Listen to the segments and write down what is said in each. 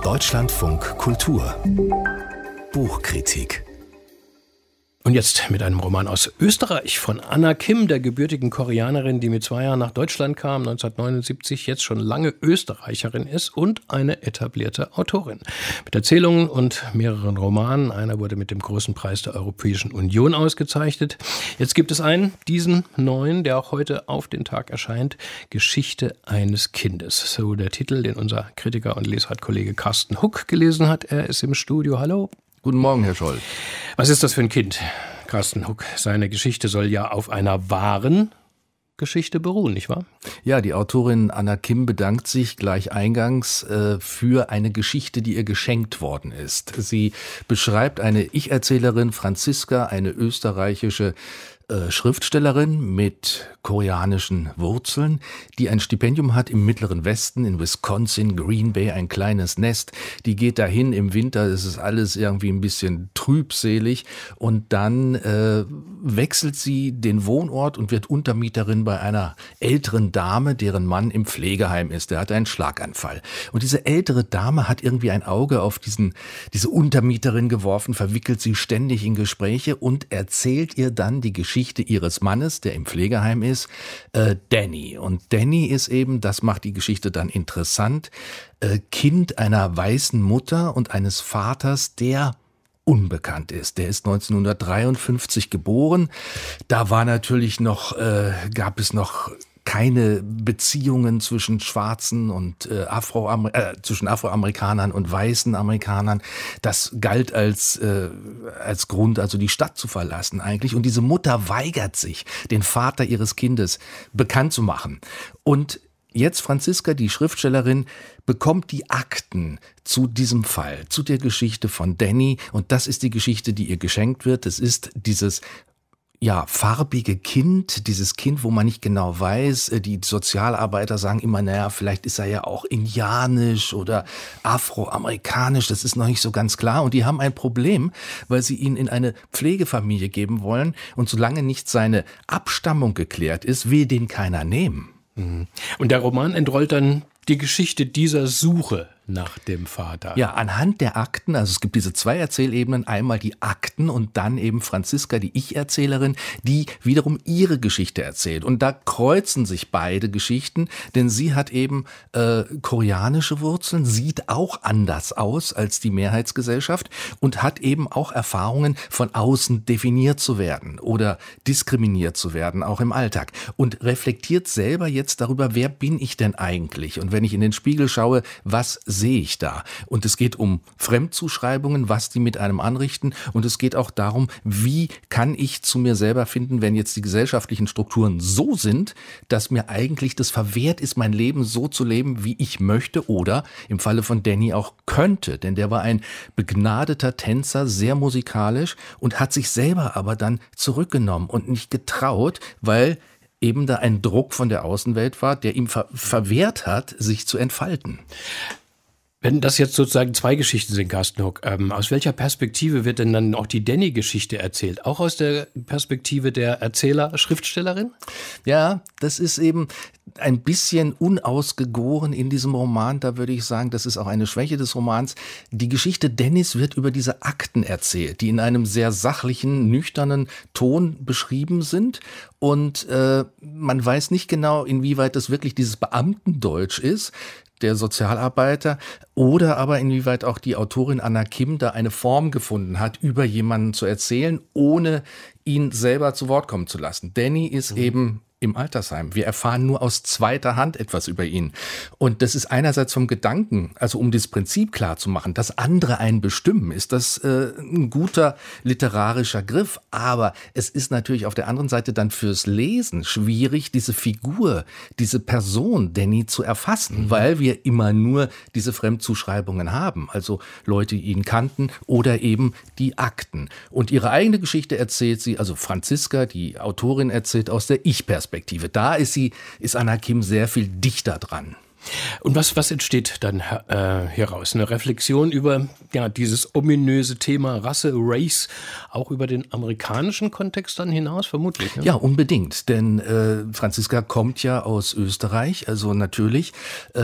Deutschlandfunk Kultur Buchkritik. Und jetzt mit einem Roman aus Österreich von Anna Kim, der gebürtigen Koreanerin, die mit 2 Jahren nach Deutschland kam, 1979, jetzt schon lange Österreicherin ist und eine etablierte Autorin. Mit Erzählungen und mehreren Romanen. Einer wurde mit dem Großen Preis der Europäischen Union ausgezeichnet. Jetzt gibt es einen, diesen neuen, der auch heute auf den Tag erscheint, Geschichte eines Kindes. So der Titel, den unser Kritiker und Lesart-Kollege Carsten Huck gelesen hat. Er ist im Studio. Hallo. Guten Morgen, Herr Scholl. Was ist das für ein Kind, Carsten Huck? Seine Geschichte soll ja auf einer wahren Geschichte beruhen, nicht wahr? Ja, die Autorin Anna Kim bedankt sich gleich eingangs für eine Geschichte, die ihr geschenkt worden ist. Sie beschreibt eine Ich-Erzählerin, Franziska, eine österreichische Schriftstellerin mit koreanischen Wurzeln, die ein Stipendium hat im Mittleren Westen, in Wisconsin, Green Bay, ein kleines Nest. Die geht dahin im Winter, es ist alles irgendwie ein bisschen trübselig und dann wechselt sie den Wohnort und wird Untermieterin bei einer älteren Dame, deren Mann im Pflegeheim ist. Der hat einen Schlaganfall. Und diese ältere Dame hat irgendwie ein Auge auf diese Untermieterin geworfen, verwickelt sie ständig in Gespräche und erzählt ihr dann die Geschichte ihres Mannes, der im Pflegeheim ist, Danny. Und Danny ist eben, das macht die Geschichte dann interessant, Kind einer weißen Mutter und eines Vaters, der unbekannt ist. Der ist 1953 geboren. Da war natürlich gab es noch keine Beziehungen zwischen Schwarzen und zwischen Afroamerikanern und weißen Amerikanern. Das galt als Grund, also die Stadt zu verlassen eigentlich. Und diese Mutter weigert sich, den Vater ihres Kindes bekannt zu machen. Und jetzt Franziska, die Schriftstellerin, bekommt die Akten zu diesem Fall, zu der Geschichte von Danny. Und das ist die Geschichte, die ihr geschenkt wird. Es ist dieses farbige Kind, dieses Kind, wo man nicht genau weiß. Die Sozialarbeiter sagen immer, vielleicht ist er ja auch indianisch oder afroamerikanisch, das ist noch nicht so ganz klar. Und die haben ein Problem, weil sie ihn in eine Pflegefamilie geben wollen. Und solange nicht seine Abstammung geklärt ist, will den keiner nehmen. Und der Roman entrollt dann die Geschichte dieser Suche nach dem Vater. Ja, anhand der Akten, also es gibt diese 2 Erzählebenen, einmal die Akten und dann eben Franziska, die Ich-Erzählerin, die wiederum ihre Geschichte erzählt. Und da kreuzen sich beide Geschichten, denn sie hat eben koreanische Wurzeln, sieht auch anders aus als die Mehrheitsgesellschaft und hat eben auch Erfahrungen, von außen definiert zu werden oder diskriminiert zu werden, auch im Alltag. Und reflektiert selber jetzt darüber, wer bin ich denn eigentlich? Und wenn ich in den Spiegel schaue, was sehe ich da? Und es geht um Fremdzuschreibungen, was die mit einem anrichten. Und es geht auch darum, wie kann ich zu mir selber finden, wenn jetzt die gesellschaftlichen Strukturen so sind, dass mir eigentlich das verwehrt ist, mein Leben so zu leben, wie ich möchte oder im Falle von Danny auch könnte. Denn der war ein begnadeter Tänzer, sehr musikalisch und hat sich selber aber dann zurückgenommen und nicht getraut, weil eben da ein Druck von der Außenwelt war, der ihm verwehrt hat, sich zu entfalten. Wenn das jetzt sozusagen 2 Geschichten sind, Carsten Huck, aus welcher Perspektive wird denn dann auch die Danny-Geschichte erzählt? Auch aus der Perspektive der Schriftstellerin? Ja, das ist eben ein bisschen unausgegoren in diesem Roman. Da würde ich sagen, das ist auch eine Schwäche des Romans. Die Geschichte Dennis wird über diese Akten erzählt, die in einem sehr sachlichen, nüchternen Ton beschrieben sind. Und man weiß nicht genau, inwieweit das wirklich dieses Beamtendeutsch ist, der Sozialarbeiter, oder aber inwieweit auch die Autorin Anna Kim da eine Form gefunden hat, über jemanden zu erzählen, ohne ihn selber zu Wort kommen zu lassen. Danny ist eben im Altersheim. Wir erfahren nur aus zweiter Hand etwas über ihn. Und das ist einerseits vom Gedanken, also um das Prinzip klar zu machen, dass andere einen bestimmen, ist das ein guter literarischer Griff. Aber es ist natürlich auf der anderen Seite dann fürs Lesen schwierig, diese Figur, diese Person Danny zu erfassen, weil wir immer nur diese Fremdzuschreibungen haben. Also Leute, die ihn kannten oder eben die Akten. Und ihre eigene Geschichte erzählt sie, also Franziska, die Autorin, erzählt aus der Ich-Perspektive. Da ist Anna Kim sehr viel dichter dran. Und was entsteht dann hieraus? Eine Reflexion über dieses ominöse Thema Rasse, Race, auch über den amerikanischen Kontext dann hinaus, vermutlich? Ne? Ja, unbedingt, denn Franziska kommt ja aus Österreich, also natürlich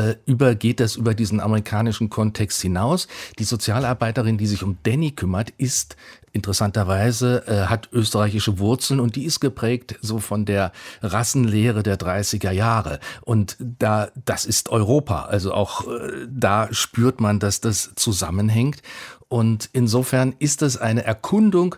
geht das über diesen amerikanischen Kontext hinaus. Die Sozialarbeiterin, die sich um Danny kümmert, ist interessanterweise, hat österreichische Wurzeln und die ist geprägt so von der Rassenlehre der 30er Jahre. Und das ist Europa. Also auch da spürt man, dass das zusammenhängt. Und insofern ist es eine Erkundung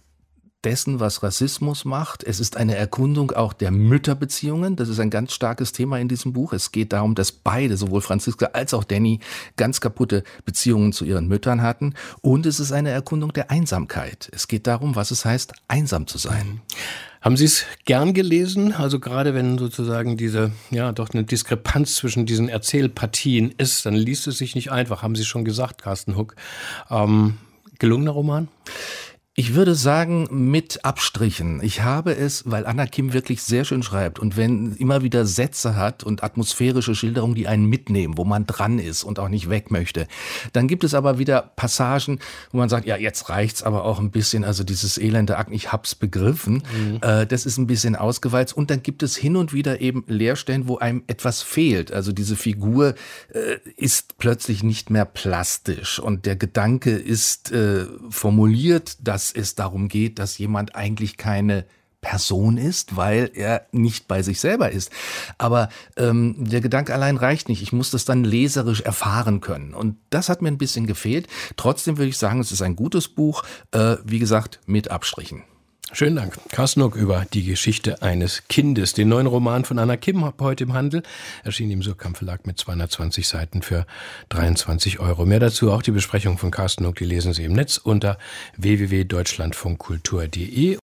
dessen, was Rassismus macht. Es ist eine Erkundung auch der Mütterbeziehungen. Das ist ein ganz starkes Thema in diesem Buch. Es geht darum, dass beide, sowohl Franziska als auch Danny, ganz kaputte Beziehungen zu ihren Müttern hatten. Und es ist eine Erkundung der Einsamkeit. Es geht darum, was es heißt, einsam zu sein. Haben Sie es gern gelesen? Also gerade wenn sozusagen doch eine Diskrepanz zwischen diesen Erzählpartien ist, dann liest es sich nicht einfach. Haben Sie schon gesagt, Carsten Huck. Gelungener Roman? Ich würde sagen, mit Abstrichen. Ich habe es, weil Anna Kim wirklich sehr schön schreibt und wenn immer wieder Sätze hat und atmosphärische Schilderungen, die einen mitnehmen, wo man dran ist und auch nicht weg möchte. Dann gibt es aber wieder Passagen, wo man sagt, ja, jetzt reicht's aber auch ein bisschen, also dieses elende Akt, ich hab's begriffen. Das ist ein bisschen ausgewalzt und dann gibt es hin und wieder eben Leerstellen, wo einem etwas fehlt. Also diese Figur ist plötzlich nicht mehr plastisch und der Gedanke ist formuliert, dass es darum geht, dass jemand eigentlich keine Person ist, weil er nicht bei sich selber ist. Aber der Gedanke allein reicht nicht. Ich muss das dann leserisch erfahren können. Und das hat mir ein bisschen gefehlt. Trotzdem würde ich sagen, es ist ein gutes Buch. Wie gesagt, mit Abstrichen. Schönen Dank. Carsten Huck über die Geschichte eines Kindes. Den neuen Roman von Anna Kim heute im Handel. Erschien im Surkamp Verlag mit 220 Seiten für 23 €. Mehr dazu, auch die Besprechung von Carsten Huck, die lesen Sie im Netz unter www.deutschlandfunkkultur.de.